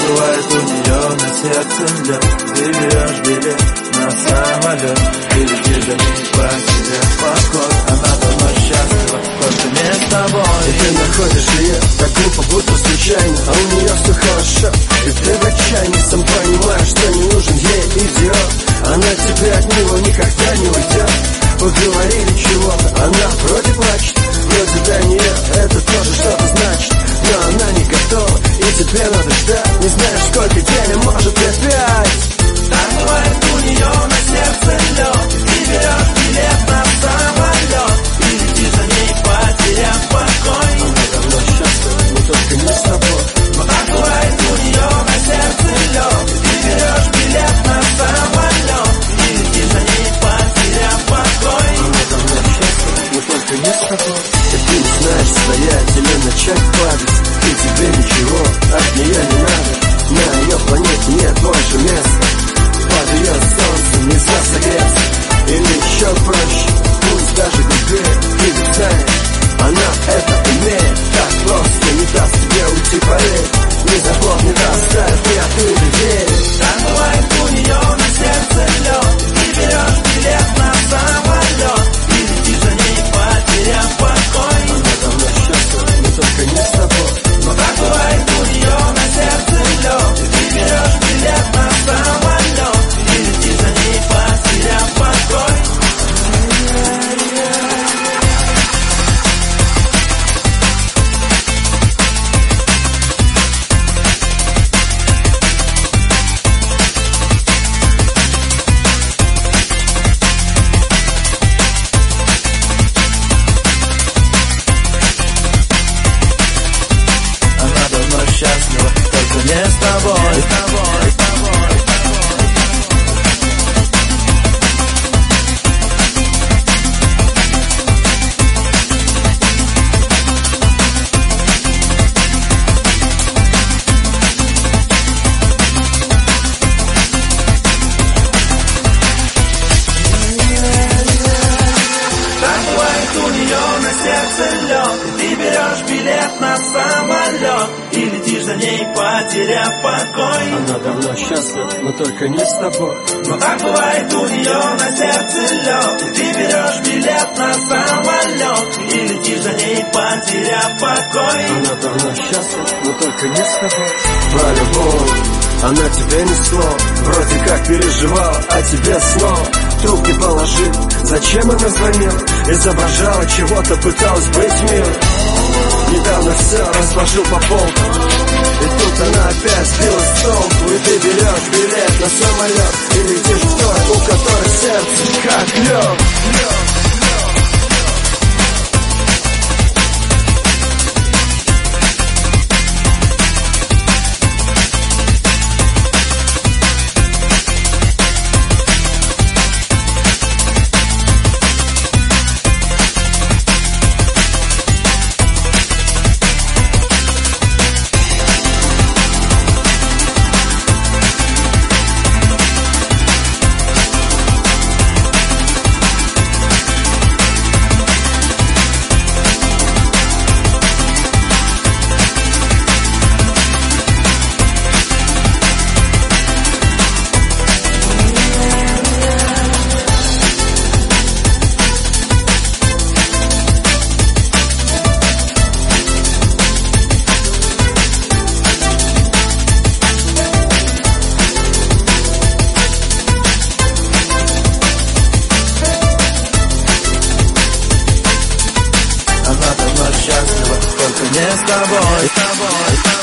бывает у нее на сердце лед. Ты берешь билет на самолет и летишь за ней, потеряв покой. Она давно счастлива, только не с тобой. И ты находишь ее так глупо, будто случайно, а у нее все хорошо. И ты в отчаянии сам понимаешь, что не нужен ей идиот. Она тебе от него никогда не уйдет. Поговорили чего-то, она вроде плачет, вроде для нее это тоже что-то значит. Но она не готова, и тебе надо ждать. Не знаешь, сколько дней, а может и 5. Так бывает у нее на сердце лед. Ты берешь билет на самолет и летишь за ней, потеряв покой. Она давно счастлива, но только не с тобой. Но так бывает у нее на сердце лед. Ты берешь билет на самолет и летишь за ней, потеряв покой. Она давно счастлива, но только не с тобой. И ты не знаешь, стоять или начать падать. И тебе ничего от нее не надо. На ее планете нет больше места. Под ее солнцем нельзя согреться. Или еще проще, пусть даже глупее. Ты ведь знаешь, она это умеет. Так просто не даст тебе уйти, поверь. Ни за плод не даст, ставит и оттуда дверь. Так бывает у нее на сердце лед. Ты берешь билет на самолет и летишь за ней, потеряв покой. Она давно счастлива, но только не с тобой. Но так бывает у нее на сердце лед. Ты берешь билет на самолет и летишь за ней, потеряв покой. Счастлива, только не с тобой. Так бывает у нее на сердце лед. Ты берешь билет на самолет и летишь за ней, потеряв покой. Она давно счастлива, но только не с тобой. Но так бывает у нее на сердце лед. Ты берешь билет на самолет и летишь за ней, потеряв покой. Она давно счастлива, но только не с тобой. Про любовь она тебе ни слов. Вроде как переживала, а тебе снова трубки положил. Зачем она звонила? Изображала чего-то, пыталась быть милой. Недавно все разложил по полкам. И тут она опять сбила с толку. И ты берешь билет на самолет и летишь в той, у которой сердце как лед. Она давно счастлива, только не с тобой.